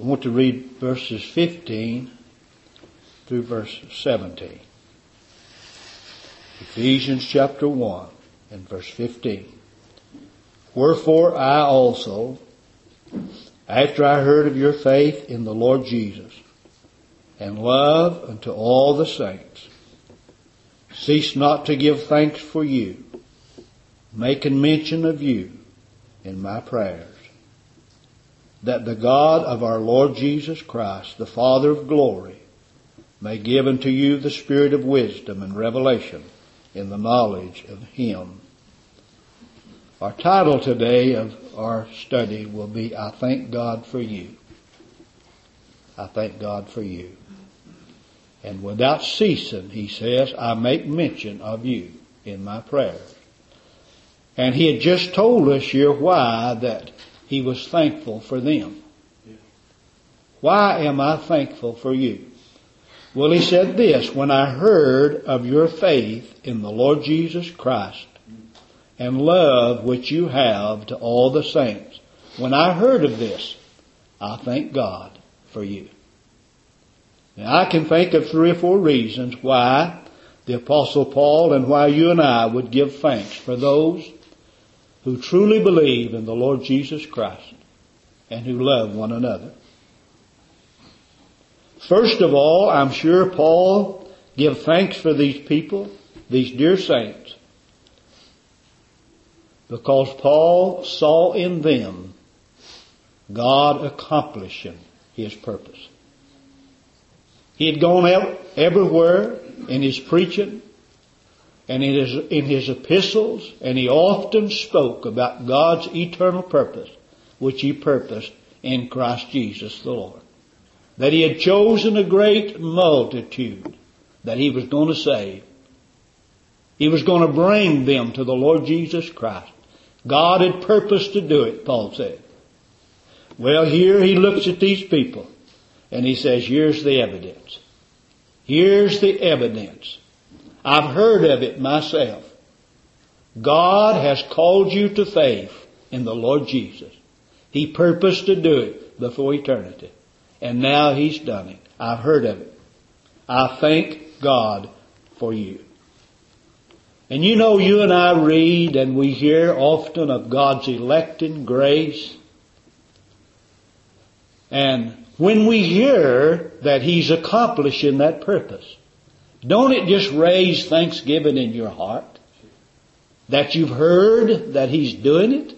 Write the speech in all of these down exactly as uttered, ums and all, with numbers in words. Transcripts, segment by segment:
want to read verses fifteen through verse seventeen. Ephesians chapter one and verse fifteen. Wherefore I also, after I heard of your faith in the Lord Jesus, and love unto all the saints, cease not to give thanks for you, making mention of you in my prayers, that the God of our Lord Jesus Christ, the Father of glory, may give unto you the spirit of wisdom and revelation in the knowledge of Him. Our title today of our study will be, I Thank God for You. I thank God for you. And without ceasing, he says, I make mention of you in my prayers. And he had just told us here why that he was thankful for them. Why am I thankful for you? Well, he said this, when I heard of your faith in the Lord Jesus Christ and love which you have to all the saints, when I heard of this, I thank God for you. Now, I can think of three or four reasons why the Apostle Paul and why you and I would give thanks for those who truly believe in the Lord Jesus Christ and who love one another. First of all, I'm sure Paul give thanks for these people, these dear saints, because Paul saw in them God accomplishing His purpose. He had gone out everywhere in his preaching and in his, in his epistles, and he often spoke about God's eternal purpose, which He purposed in Christ Jesus the Lord. That He had chosen a great multitude that He was going to save. He was going to bring them to the Lord Jesus Christ. God had purposed to do it, Paul said. Well, here he looks at these people and he says, here's the evidence. Here's the evidence. I've heard of it myself. God has called you to faith in the Lord Jesus. He purposed to do it before eternity. And now He's done it. I've heard of it. I thank God for you. And you know, you and I read and we hear often of God's electing grace. And when we hear that He's accomplishing that purpose, don't it just raise thanksgiving in your heart? That you've heard that He's doing it?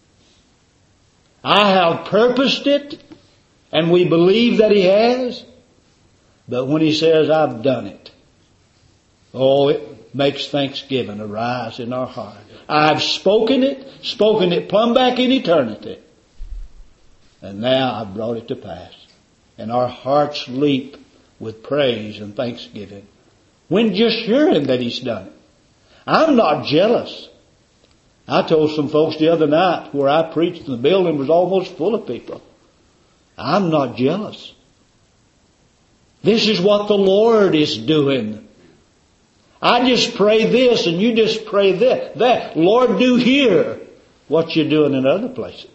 I have purposed it, and we believe that He has. But when He says, I've done it, oh, it makes thanksgiving arise in our heart. I've spoken it, spoken it plumb back in eternity. And now I've brought it to pass. And our hearts leap with praise and thanksgiving when just hearing that He's done it. I'm not jealous. I told some folks the other night where I preached and the building was almost full of people. I'm not jealous. This is what the Lord is doing. I just pray this and you just pray that. That. Lord, do here what you're doing in other places.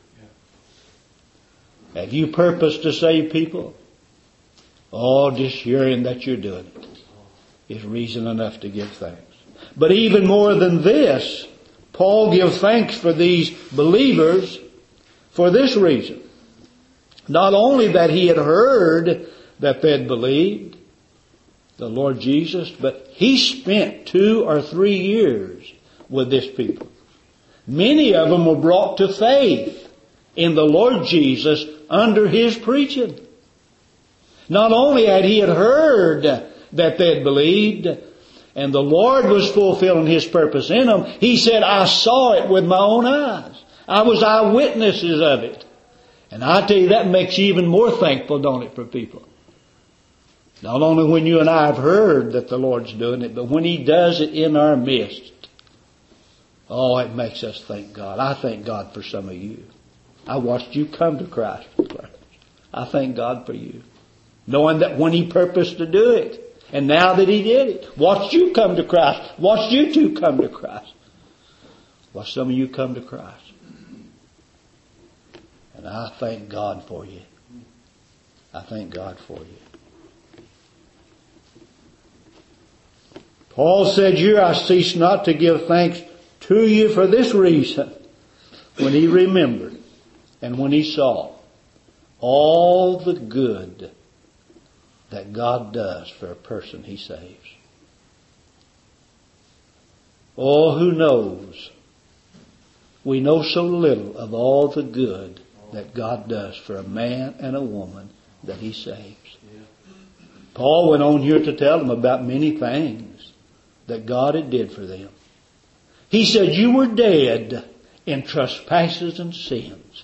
Have you purposed to save people? Oh, just hearing that you're doing it is reason enough to give thanks. But even more than this, Paul gives thanks for these believers for this reason. Not only that he had heard that they'd believed the Lord Jesus, but he spent two or three years with this people. Many of them were brought to faith in the Lord Jesus under His preaching. Not only had he had heard that they had believed and the Lord was fulfilling His purpose in them, he said, I saw it with my own eyes. I was eyewitnesses of it. And I tell you, that makes you even more thankful, don't it, for people? Not only when you and I have heard that the Lord's doing it, but when He does it in our midst. Oh, it makes us thank God. I thank God for some of you. I watched you come to Christ. I thank God for you. Knowing that when He purposed to do it, and now that He did it, watched you come to Christ. Watched you two come to Christ. Watched some of you come to Christ. And I thank God for you. I thank God for you. Paul said, "Here I cease not to give thanks to you for this reason," when he remembered and when he saw all the good that God does for a person He saves. Oh, who knows? We know so little of all the good that God does for a man and a woman that He saves. Paul went on here to tell them about many things that God had did for them. He said, "You were dead in trespasses and sins.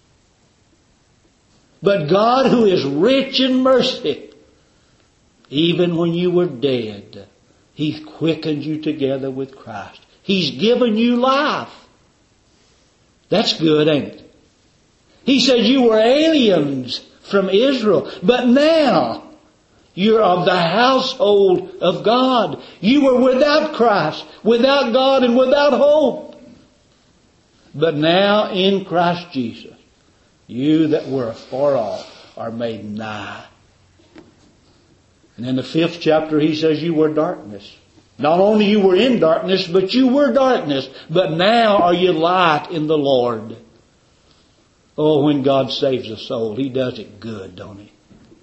But God, who is rich in mercy, even when you were dead, He quickened you together with Christ. He's given you life." That's good, ain't it? He said you were aliens from Israel, but now you're of the household of God. You were without Christ, without God, and without hope. But now in Christ Jesus, you that were afar off are made nigh. And in the fifth chapter he says you were darkness. Not only you were in darkness, but you were darkness. But now are you light in the Lord. Oh, when God saves a soul, He does it good, don't He?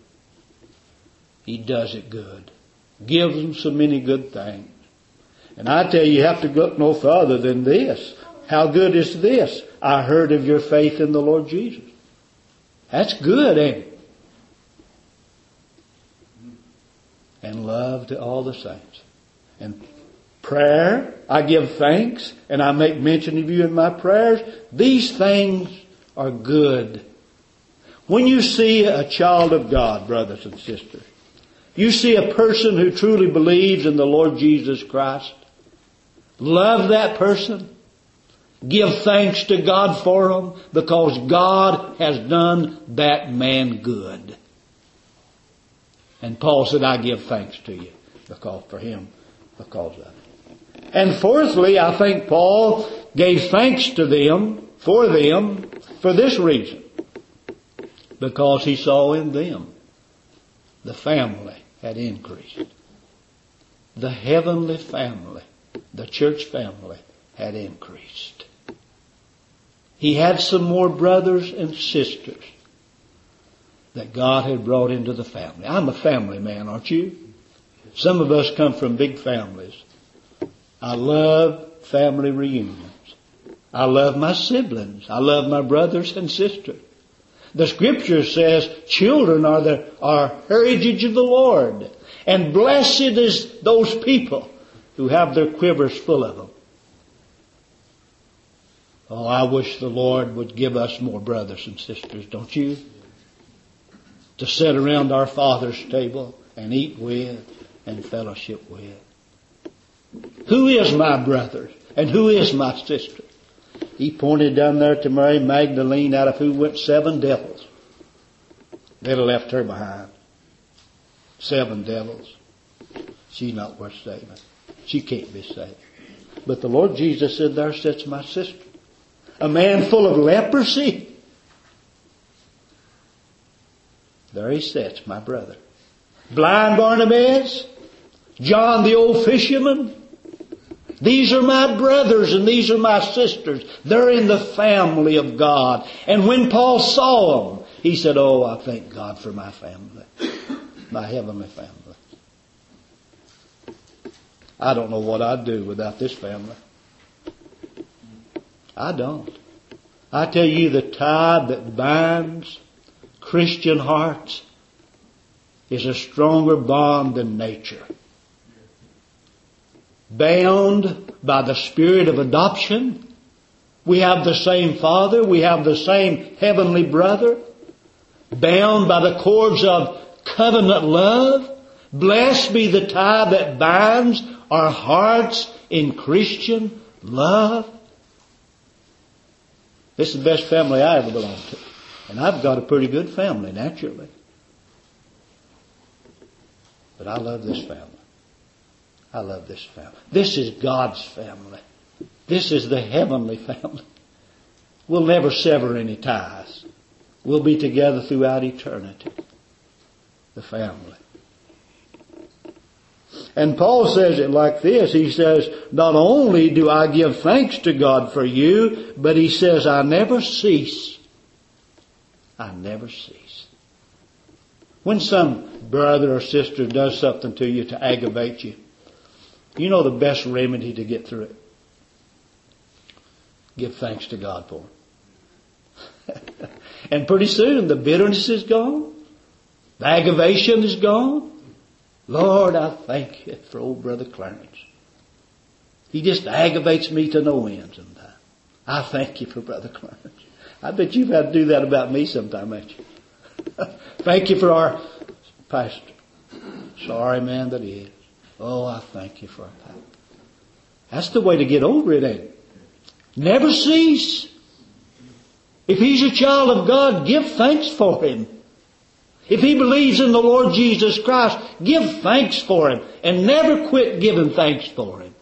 He does it good. Gives them so many good things. And I tell you, you have to look no further than this. How good is this? I heard of your faith in the Lord Jesus. That's good, ain't it? And love to all the saints. And prayer, I give thanks and I make mention of you in my prayers. These things are good. When you see a child of God, brothers and sisters, you see a person who truly believes in the Lord Jesus Christ, love that person, give thanks to God for them, because God has done that man good. And Paul said, "I give thanks to you because for him, because of it." And fourthly, I think Paul gave thanks to them, for them, for this reason. Because he saw in them the family had increased. The heavenly family, the church family, had increased. He had some more brothers and sisters that God had brought into the family. I'm a family man, aren't you? Some of us come from big families. I love family reunions. I love my siblings. I love my brothers and sisters. The scripture says children are the are heritage of the Lord. And blessed is those people who have their quivers full of them. Oh, I wish the Lord would give us more brothers and sisters, don't you? To sit around our Father's table and eat with and fellowship with. Who is my brother and who is my sister? He pointed down there to Mary Magdalene, out of who went seven devils. They'd have left her behind. Seven devils. She's not worth saving. She can't be saved. But the Lord Jesus said, "There sits my sister." A man full of leprosy. There he sits, my brother. Blind Barnabas. John the old fisherman. These are my brothers and these are my sisters. They're in the family of God. And when Paul saw them, he said, "Oh, I thank God for my family. My heavenly family. I don't know what I'd do without this family. I don't. I tell you, the tie that binds Christian hearts is a stronger bond than nature. Bound by the spirit of adoption. We have the same Father. We have the same heavenly brother. Bound by the cords of covenant love. Blessed be the tie that binds our hearts in Christian love. This is the best family I ever belonged to. And I've got a pretty good family, naturally. But I love this family. I love this family. This is God's family. This is the heavenly family. We'll never sever any ties. We'll be together throughout eternity. the family. And Paul says it like this. He says, not only do I give thanks to God for you, but he says, I never cease. I never cease. When some brother or sister does something to you to aggravate you, you know the best remedy to get through it? Give thanks to God for it. And pretty soon the bitterness is gone. The aggravation is gone. Lord, I thank you for old Brother Clarence. He just aggravates me to no end sometimes. I thank you for Brother Clarence. I bet you've had to do that about me sometime, haven't you? Thank you for our pastor. Sorry, man, that he is. Oh, I thank you for our pastor. That's the way to get over it, ain't it? Never cease. If he's a child of God, give thanks for him. If he believes in the Lord Jesus Christ, give thanks for him. And never quit giving thanks for him.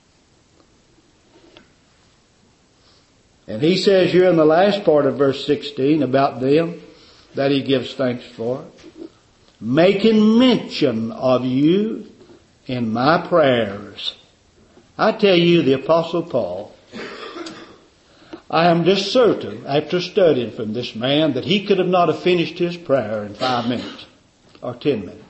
And he says here in the last part of verse sixteen about them that he gives thanks for. Making mention of you in my prayers. I tell you, the Apostle Paul, I am just certain, after studying from this man, that he could have not have finished his prayer in five minutes or ten minutes.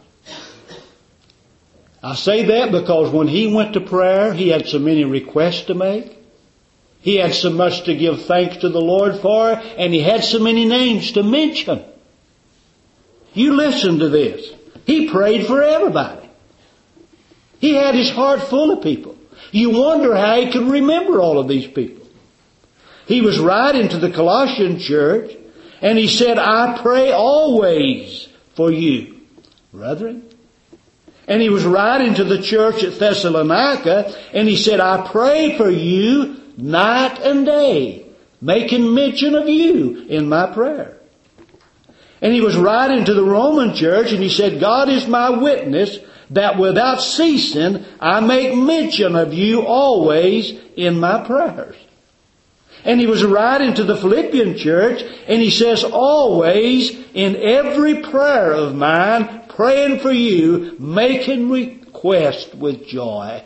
I say that because when he went to prayer, he had so many requests to make. He had so much to give thanks to the Lord for, and he had so many names to mention. You listen to this. He prayed for everybody. He had his heart full of people. You wonder how he could remember all of these people. He was writing to the Colossian church, and he said, I pray always for you, brethren. And he was writing to the church at Thessalonica, and he said, I pray for you night and day, making mention of you in my prayer. And he was writing to the Roman church, and he said, God is my witness that without ceasing I make mention of you always in my prayers. And he was writing to the Philippian church, and he says, always in every prayer of mine, praying for you, making request with joy.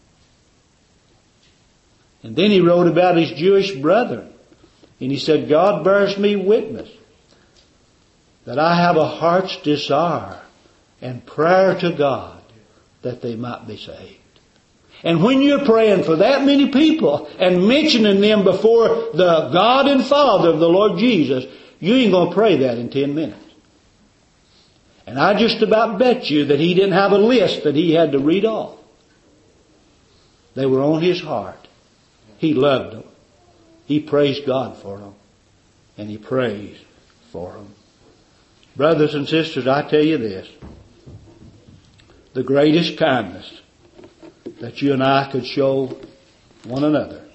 And then he wrote about his Jewish brethren. And he said, God bears me witness that I have a heart's desire and prayer to God that they might be saved. And when you're praying for that many people and mentioning them before the God and Father of the Lord Jesus, you ain't going to pray that in ten minutes. And I just about bet you that he didn't have a list that he had to read off. They were on his heart. He loved them. He praised God for them. And he prays for them. Brothers and sisters, I tell you this. The greatest kindness that you and I could show one another,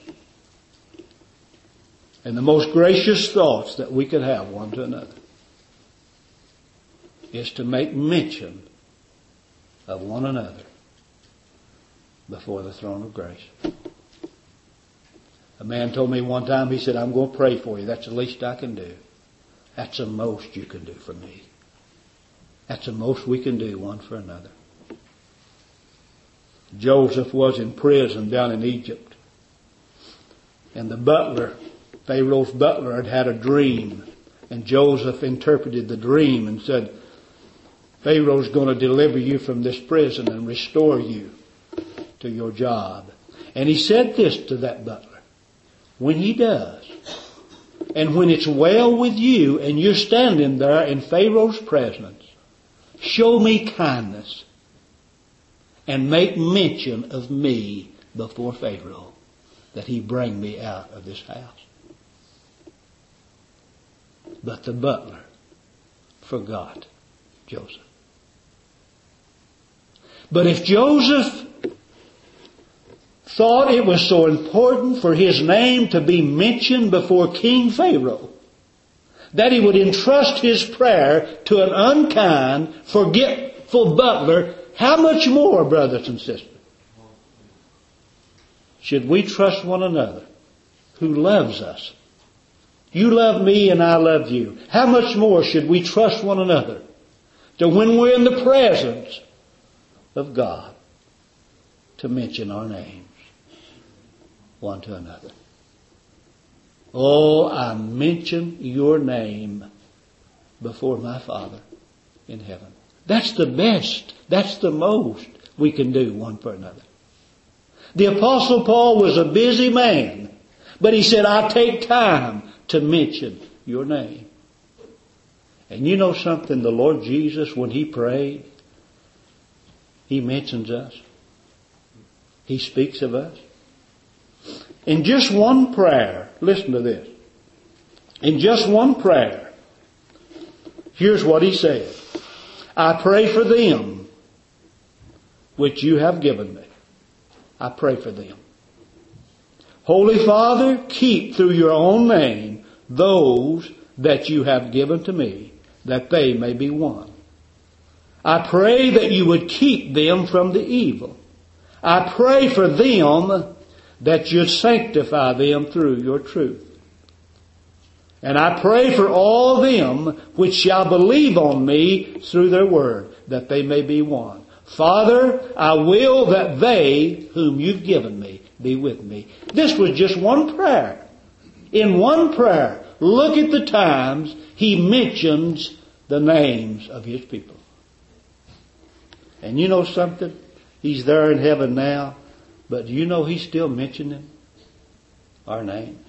and the most gracious thoughts that we could have one to another, is to make mention of one another before the throne of grace. A man told me one time, he said, I'm going to pray for you. That's the least I can do. That's the most you can do for me. That's the most we can do one for another. Joseph was in prison down in Egypt. And the butler, Pharaoh's butler, had had a dream. And Joseph interpreted the dream and said, Pharaoh's going to deliver you from this prison and restore you to your job. And he said this to that butler. When he does, and when it's well with you and you're standing there in Pharaoh's presence, show me kindness and make mention of me before Pharaoh, that he bring me out of this house. But the butler forgot Joseph. But if Joseph thought it was so important for his name to be mentioned before King Pharaoh that he would entrust his prayer to an unkind, forgetful butler, how much more, brothers and sisters, should we trust one another who loves us? You love me and I love you. How much more should we trust one another to when we're in the presence of God, to mention our names one to another. Oh, I mention your name before my Father in heaven. That's the best. That's the most we can do one for another. The Apostle Paul was a busy man, but he said, I take time to mention your name. And you know something? The Lord Jesus, when He prayed, He mentions us. He speaks of us. In just one prayer, listen to this. In just one prayer, here's what He said. I pray for them which you have given me. I pray for them. Holy Father, keep through your own name those that you have given to me, that they may be one. I pray that you would keep them from the evil. I pray for them that you'd sanctify them through your truth. And I pray for all them which shall believe on me through their word, that they may be one. Father, I will that they whom you've given me be with me. This was just one prayer. In one prayer, look at the times he mentions the names of his people. And you know something? He's there in heaven now, but do you know he's still mentioning our names?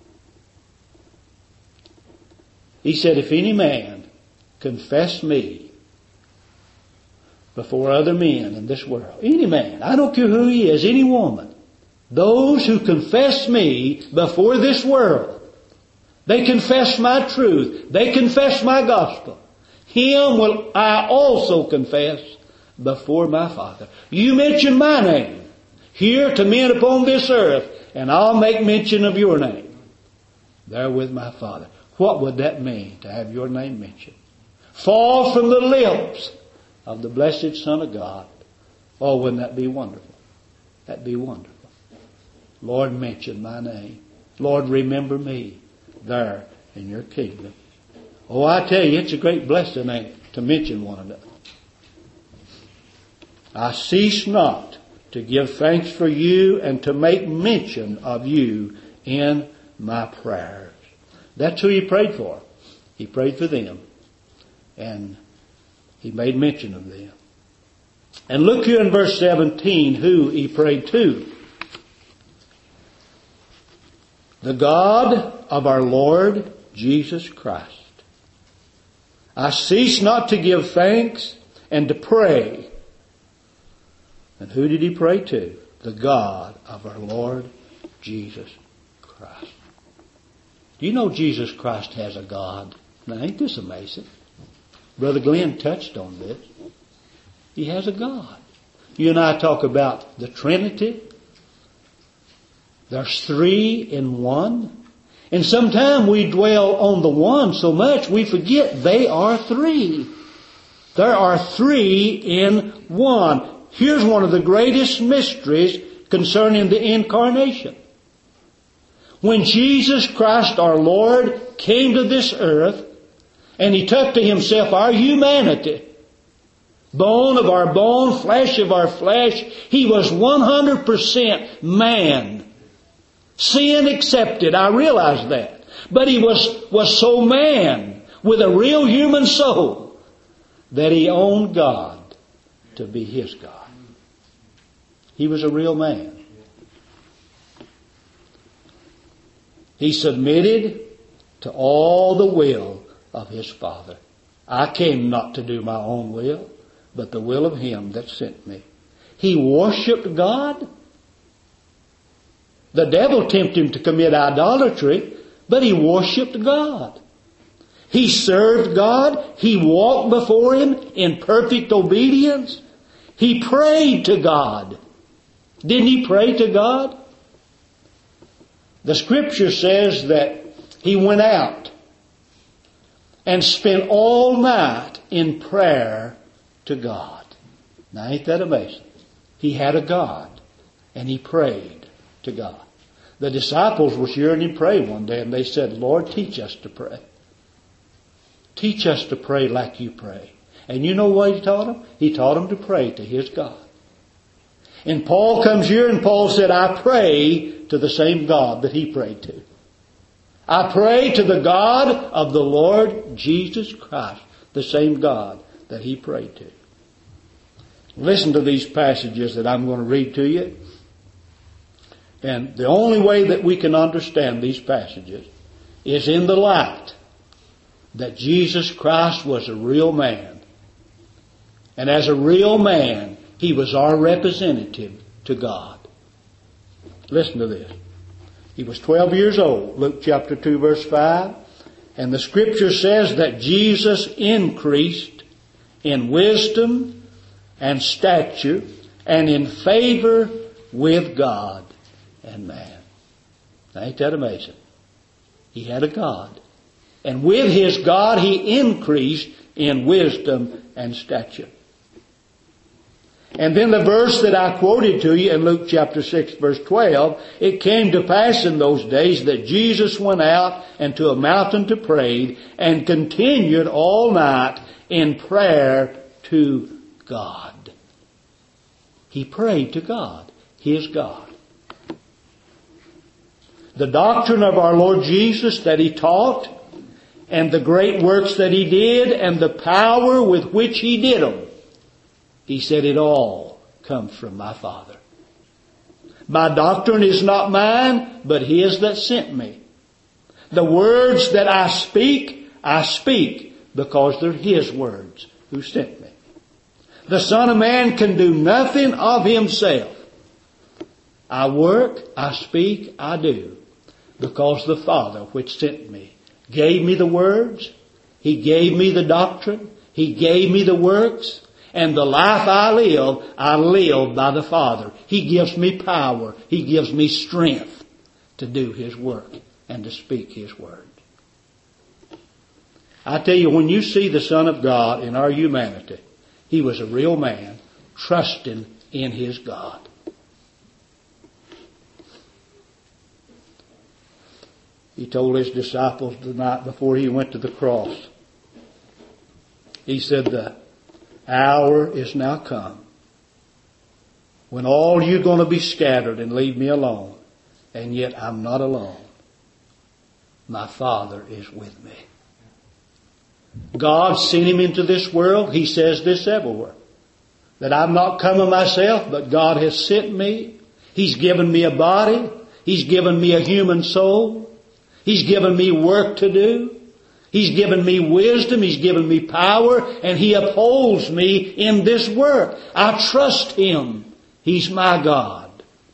He said, if any man confess me before other men in this world, any man, I don't care who he is, any woman, those who confess me before this world, they confess my truth, they confess my gospel, him will I also confess before my Father. You mention my name here to men upon this earth, and I'll make mention of your name there with my Father. What would that mean to have your name mentioned? Fall from the lips of the blessed Son of God. Oh, wouldn't that be wonderful? That'd be wonderful. Lord, mention my name. Lord, remember me there in your kingdom. Oh, I tell you, it's a great blessing, ain't it, to mention one another. I cease not to give thanks for you and to make mention of you in my prayers. That's who he prayed for. He prayed for them. And he made mention of them. And look here in verse seventeen who he prayed to. The God of our Lord Jesus Christ. I cease not to give thanks and to pray. And who did he pray to? The God of our Lord Jesus Christ. Do you know Jesus Christ has a God? Now, ain't this amazing? Brother Glenn touched on this. He has a God. You and I talk about the Trinity. There's three in one. And sometimes we dwell on the one so much we forget they are three. There are three in one. Here's one of the greatest mysteries concerning the incarnation. When Jesus Christ our Lord came to this earth and he took to himself our humanity, bone of our bone, flesh of our flesh, he was one hundred percent man. Sin accepted, I realize that. But he was, was so man with a real human soul that he owned God to be his God. He was a real man. He submitted to all the will of his Father. I came not to do my own will, but the will of him that sent me. He worshiped God. The devil tempted him to commit idolatry, but he worshiped God. He served God. He walked before him in perfect obedience. He prayed to God. Didn't he pray to God? The scripture says that he went out and spent all night in prayer to God. Now ain't that amazing? He had a God and he prayed to God. The disciples were hearing him pray one day and they said, Lord, teach us to pray. Teach us to pray like you pray. And you know what he taught them? He taught them to pray to his God. And Paul comes here and Paul said, I pray to the same God that he prayed to. I pray to the God of the Lord Jesus Christ, the same God that he prayed to. Listen to these passages that I'm going to read to you. And the only way that we can understand these passages is in the light that Jesus Christ was a real man. And as a real man, he was our representative to God. Listen to this. He was twelve years old, Luke chapter two verse five. And the scripture says that Jesus increased in wisdom and stature and in favor with God and man. Now, ain't that amazing? He had a God. And with his God, he increased in wisdom and stature. And then the verse that I quoted to you in Luke chapter six verse twelve, it came to pass in those days that Jesus went out into a mountain to pray and continued all night in prayer to God. He prayed to God, his God. The doctrine of our Lord Jesus that he taught, and the great works that he did, and the power with which he did them, he said it all comes from my Father. My doctrine is not mine, but his that sent me. The words that I speak, I speak because they're his words who sent me. The Son of Man can do nothing of himself. I work, I speak, I do, because the Father which sent me gave me the words, he gave me the doctrine, he gave me the works, and the life I live, I live by the Father. He gives me power. He gives me strength to do his work and to speak his word. I tell you, when you see the Son of God in our humanity, he was a real man trusting in his God. He told his disciples the night before he went to the cross. He said, the hour is now come when all you're going to be scattered and leave me alone. And yet I'm not alone. My Father is with me. God sent him into this world. He says this everywhere. That I'm not come of myself, but God has sent me. He's given me a body. He's given me a human soul. He's given me work to do. He's given me wisdom. He's given me power. And he upholds me in this work. I trust him. He's my God.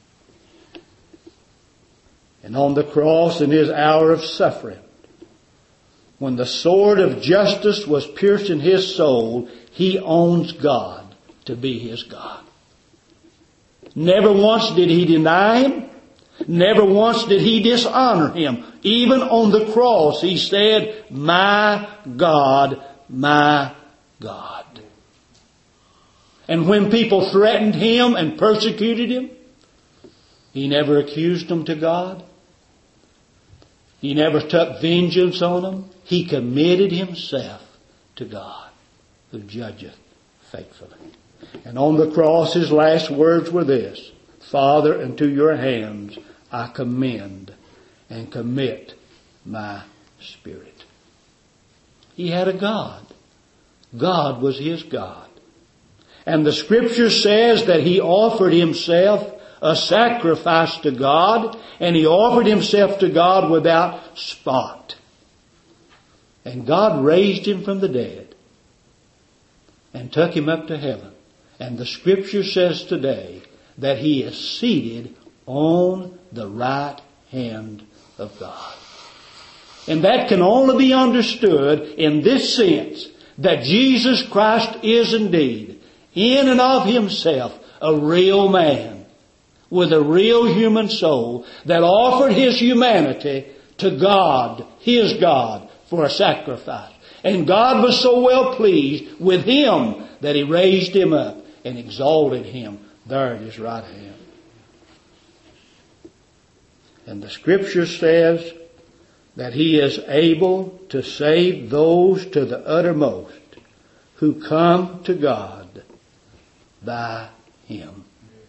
And on the cross in his hour of suffering, when the sword of justice was piercing his soul, he owns God to be his God. Never once did he deny him. Never once did he dishonor him. Even on the cross he said, my God, my God. And when people threatened him and persecuted him, he never accused them to God. He never took vengeance on them. He committed himself to God, who judgeth faithfully. And on the cross his last words were this: Father, into your hands I commend and commit my spirit. He had a God. God was his God. And the scripture says that he offered himself a sacrifice to God, and he offered himself to God without spot. And God raised him from the dead and took him up to heaven. And the scripture says today that he is seated on the right hand of God. And that can only be understood in this sense, that Jesus Christ is indeed, in and of himself, a real man with a real human soul that offered his humanity to God, his God, for a sacrifice. And God was so well pleased with him that he raised him up and exalted him there at his right hand. And the scripture says that he is able to save those to the uttermost who come to God by Him.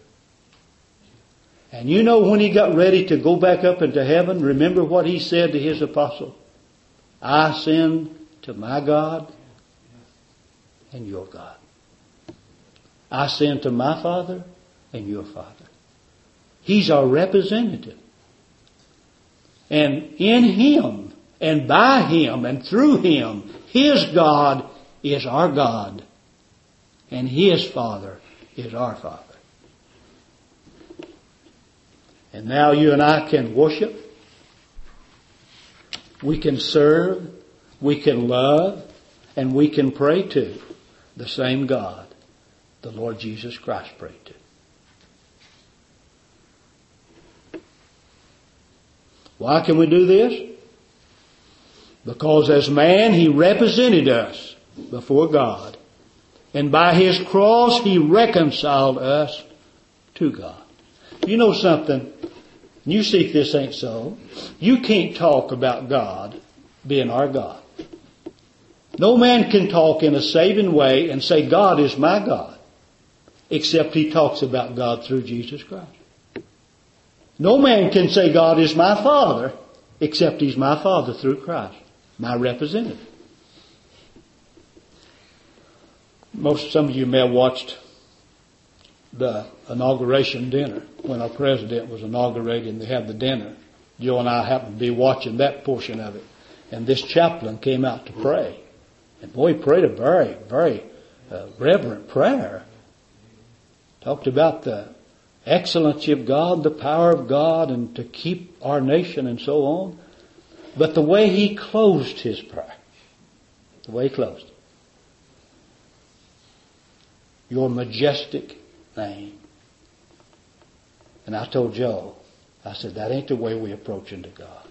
And you know when He got ready to go back up into heaven, remember what He said to His apostle? I ascend to my God and your God. I ascend to my Father and your Father. He's our representative. And in Him and by Him and through Him, His God is our God. And His Father is our Father. And now you and I can worship. We can serve. We can love. And we can pray to the same God the Lord Jesus Christ prayed to. Why can we do this? Because as man, He represented us before God. And by His cross, He reconciled us to God. You know something? You see if this ain't so. You can't talk about God being our God. No man can talk in a saving way and say God is my God, except he talks about God through Jesus Christ. No man can say God is my Father, except He's my Father through Christ, my representative. Most, some of you may have watched the inauguration dinner when our president was inaugurated and they had the dinner. Joe and I happened to be watching that portion of it. And this chaplain came out to pray. And boy, he prayed a very, very uh, reverent prayer. Talked about the excellency of God, the power of God, and to keep our nation and so on. But the way he closed his prayer, the way he closed it, your majestic name. And I told Joe, I said, that ain't the way we approach into God.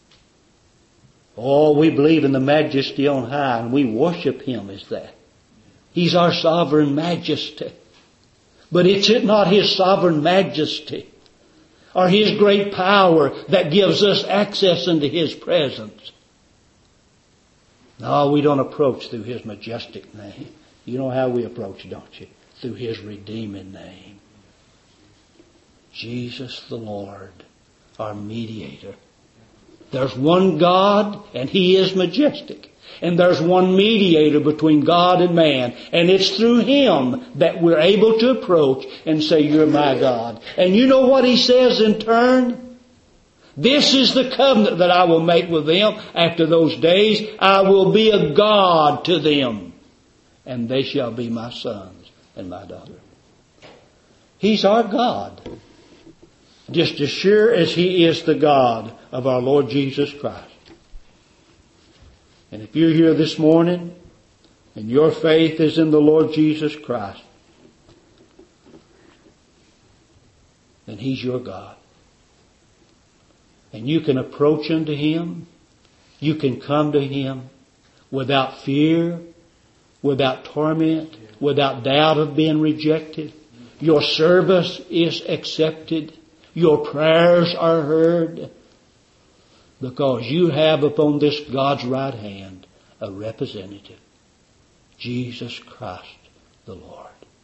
Oh, we believe in the majesty on high and we worship Him as that. He's our sovereign majesty. But it's not His sovereign majesty or His great power that gives us access into His presence. No, we don't approach through His majestic name. You know how we approach, don't you? Through His redeeming name. Jesus the Lord, our mediator. There's one God and He is majestic. And there's one mediator between God and man. And it's through Him that we're able to approach and say, you're my God. And you know what He says in turn? This is the covenant that I will make with them after those days. I will be a God to them. And they shall be my sons and my daughter. He's our God. Just as sure as He is the God of our Lord Jesus Christ. And if you're here this morning and your faith is in the Lord Jesus Christ, then He's your God. And you can approach unto Him. You can come to Him without fear, without torment, without doubt of being rejected. Your service is accepted. Your prayers are heard. Because you have upon this God's right hand a representative. Jesus Christ the Lord.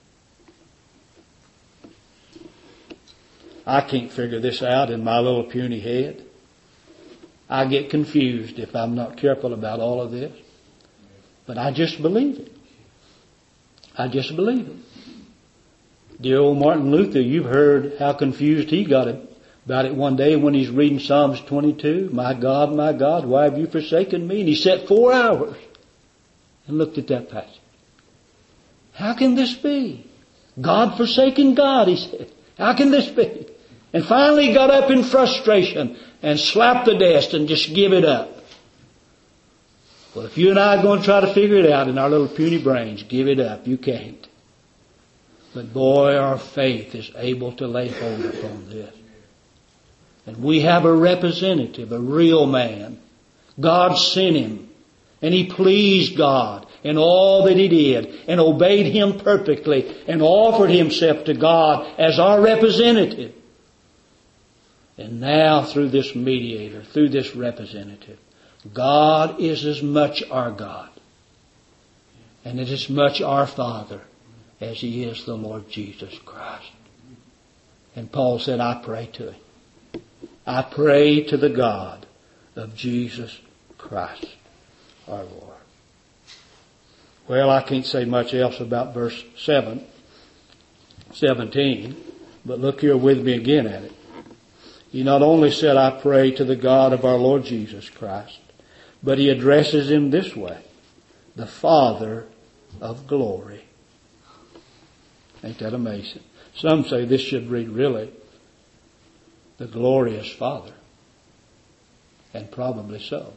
I can't figure this out in my little puny head. I get confused if I'm not careful about all of this. But I just believe it. I just believe it. Dear old Martin Luther, you've heard how confused he got about it one day when he's reading Psalms twenty-two. My God, my God, why have you forsaken me? And he sat four hours and looked at that passage. How can this be? God forsaken God, he said. How can this be? And finally he got up in frustration and slapped the desk and just give it up. Well, if you and I are going to try to figure it out in our little puny brains, give it up. You can't. But boy, our faith is able to lay hold upon this. And we have a representative, a real man. God sent him. And he pleased God in all that he did. And obeyed Him perfectly. And offered himself to God as our representative. And now through this mediator, through this representative, God is as much our God And it is much our Father as He is the Lord Jesus Christ. And Paul said, I pray to Him. I pray to the God of Jesus Christ, our Lord. Well, I can't say much else about verse seven, seventeen, but look here with me again at it. He not only said, I pray to the God of our Lord Jesus Christ, but he addresses Him this way, the Father of glory. Ain't that amazing? Some say this should read really, the glorious Father. And probably so.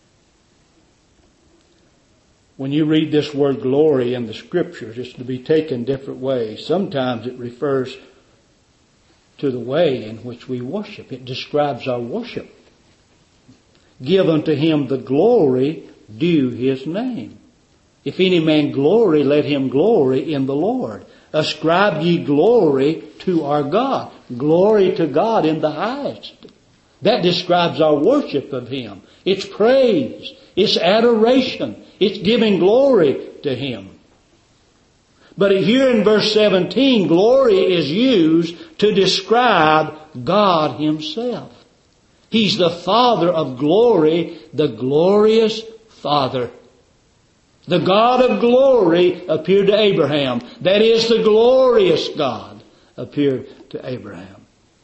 When you read this word glory in the Scriptures, it's to be taken different ways. Sometimes it refers to the way in which we worship. It describes our worship. Give unto Him the glory due His name. If any man glory, let him glory in the Lord. Ascribe ye glory to our God. Glory to God in the highest. That describes our worship of Him. It's praise. It's adoration. It's giving glory to Him. But here in verse seventeen, glory is used to describe God Himself. He's the Father of glory, the glorious Father. The God of glory appeared to Abraham. That is, the glorious God appeared to Abraham.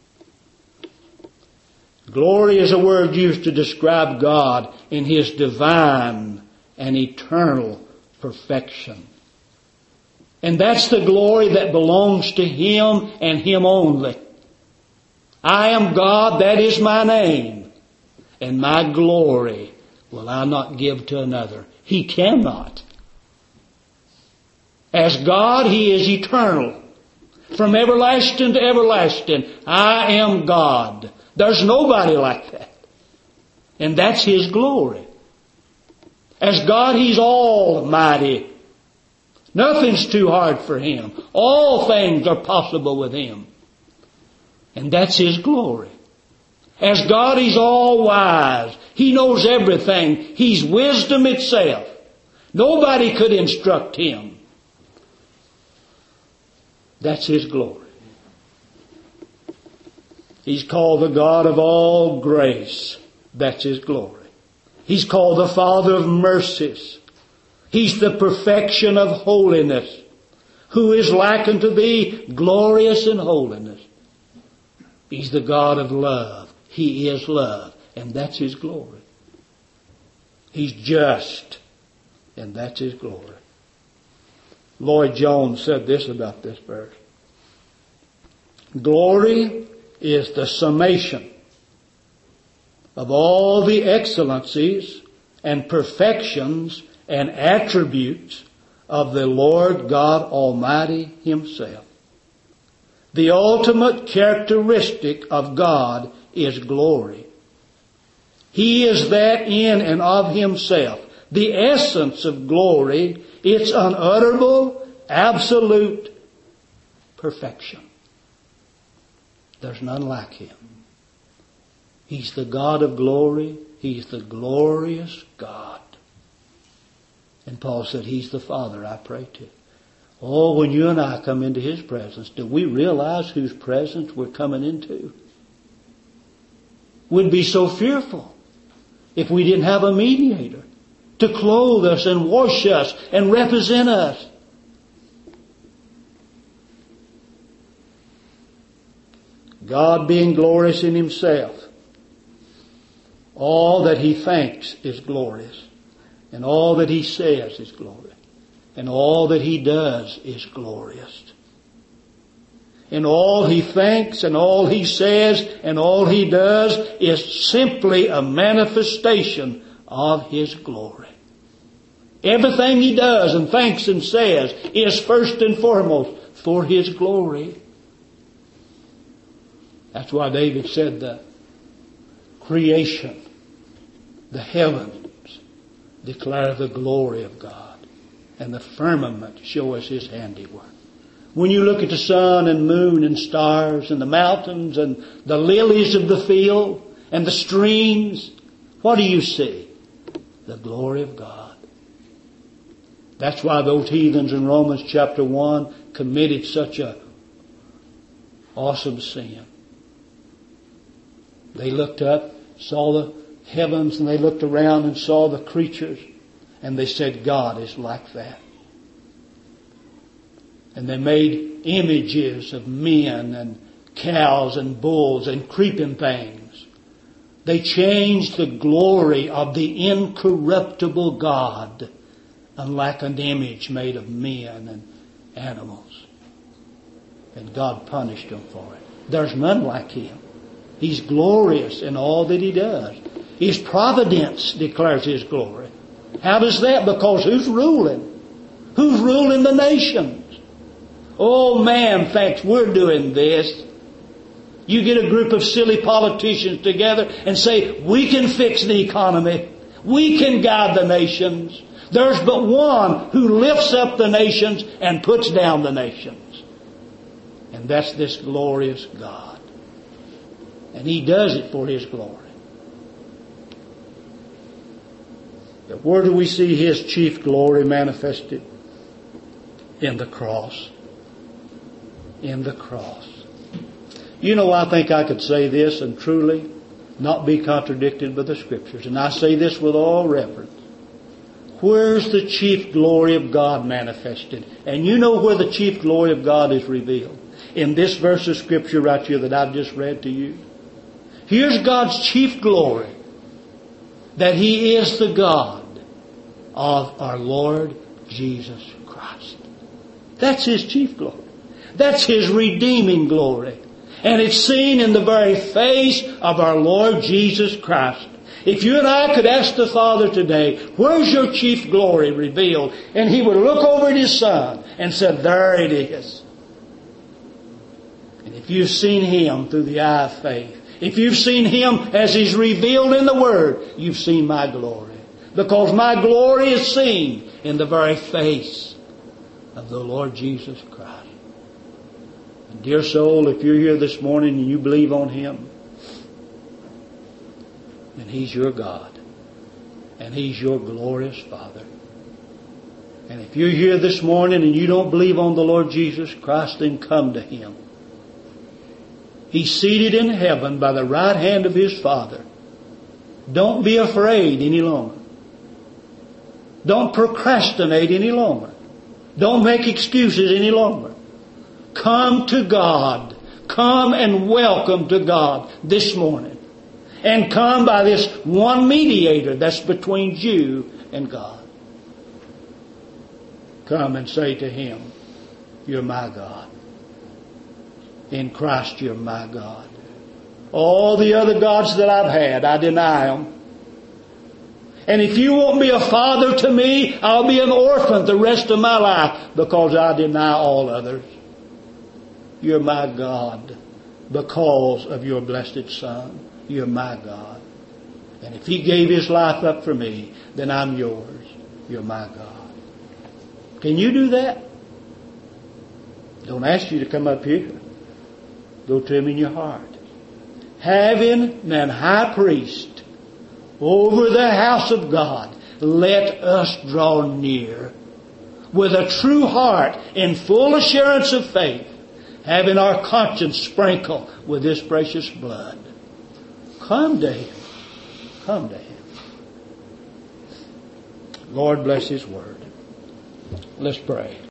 Glory is a word used to describe God in His divine and eternal perfection. And that's the glory that belongs to Him and Him only. I am God, that is my name, and my glory will I not give to another. He cannot. As God, He is eternal. From everlasting to everlasting, I am God. There's nobody like that. And that's His glory. As God, He's almighty. Nothing's too hard for Him. All things are possible with Him. And that's His glory. As God, He's all wise. He knows everything. He's wisdom itself. Nobody could instruct Him. That's His glory. He's called the God of all grace. That's His glory. He's called the Father of mercies. He's the perfection of holiness. Who is like unto Thee, glorious in holiness. He's the God of love. He is love. And that's His glory. He's just. And that's His glory. Lloyd Jones said this about this verse. Glory is the summation of all the excellencies and perfections and attributes of the Lord God Almighty Himself. The ultimate characteristic of God is glory. He is that in and of Himself. The essence of glory, its unutterable, absolute perfection. There's none like Him. He's the God of glory. He's the glorious God. And Paul said, He's the Father I pray to. Oh, when you and I come into His presence, do we realize whose presence we're coming into? We'd be so fearful if we didn't have a mediator to clothe us and wash us and represent us. God being glorious in Himself, all that He thinks is glorious, and all that He says is glorious, and all that He does is glorious. And all He thinks and all He says and all He does is simply a manifestation of His glory. Everything He does and thinks and says is first and foremost for His glory. That's why David said the creation, the heavens, declare the glory of God, and the firmament show us His handiwork. When you look at the sun and moon and stars and the mountains and the lilies of the field and the streams, what do you see? The glory of God. That's why those heathens in Romans chapter one committed such a awesome sin. They looked up, saw the heavens, and they looked around and saw the creatures, and they said, God is like that. And they made images of men and cows and bulls and creeping things. They changed the glory of the incorruptible God unlike an image made of men and animals. And God punished them for it. There's none like Him. He's glorious in all that He does. His providence declares His glory. How does that? Because who's ruling? Who's ruling the nations? Oh, man thinks we're doing this. You get a group of silly politicians together and say, we can fix the economy. We can guide the nations. There's but one who lifts up the nations and puts down the nations. And that's this glorious God. And He does it for His glory. But where do we see His chief glory manifested? In the cross. In the cross. You know, I think I could say this and truly not be contradicted by the Scriptures. And I say this with all reverence. Where's the chief glory of God manifested? And you know where the chief glory of God is revealed? In this verse of Scripture right here that I've just read to you. Here's God's chief glory. That He is the God of our Lord Jesus Christ. That's His chief glory. That's His redeeming glory. And it's seen in the very face of our Lord Jesus Christ. If you and I could ask the Father today, where's your chief glory revealed? And He would look over at His Son and say, there it is. And if you've seen Him through the eye of faith, if you've seen Him as He's revealed in the Word, you've seen my glory. Because my glory is seen in the very face of the Lord Jesus Christ. And dear soul, if you're here this morning and you believe on Him, then He's your God. And He's your glorious Father. And if you're here this morning and you don't believe on the Lord Jesus Christ, then come to Him. He's seated in heaven by the right hand of His Father. Don't be afraid any longer. Don't procrastinate any longer. Don't make excuses any longer. Come to God. Come and welcome to God this morning. And come by this one mediator that's between you and God. Come and say to Him, you're my God. In Christ you're my God. All the other gods that I've had, I deny them. And if you won't be a father to me, I'll be an orphan the rest of my life because I deny all others. You're my God because of your blessed Son. You're my God. And if He gave His life up for me, then I'm yours. You're my God. Can you do that? Don't ask you to come up here. Go to Him in your heart. Having an high priest over the house of God, let us draw near with a true heart in full assurance of faith, having our conscience sprinkled with this precious blood. Come to Him. Come to Him. Lord bless His word. Let's pray.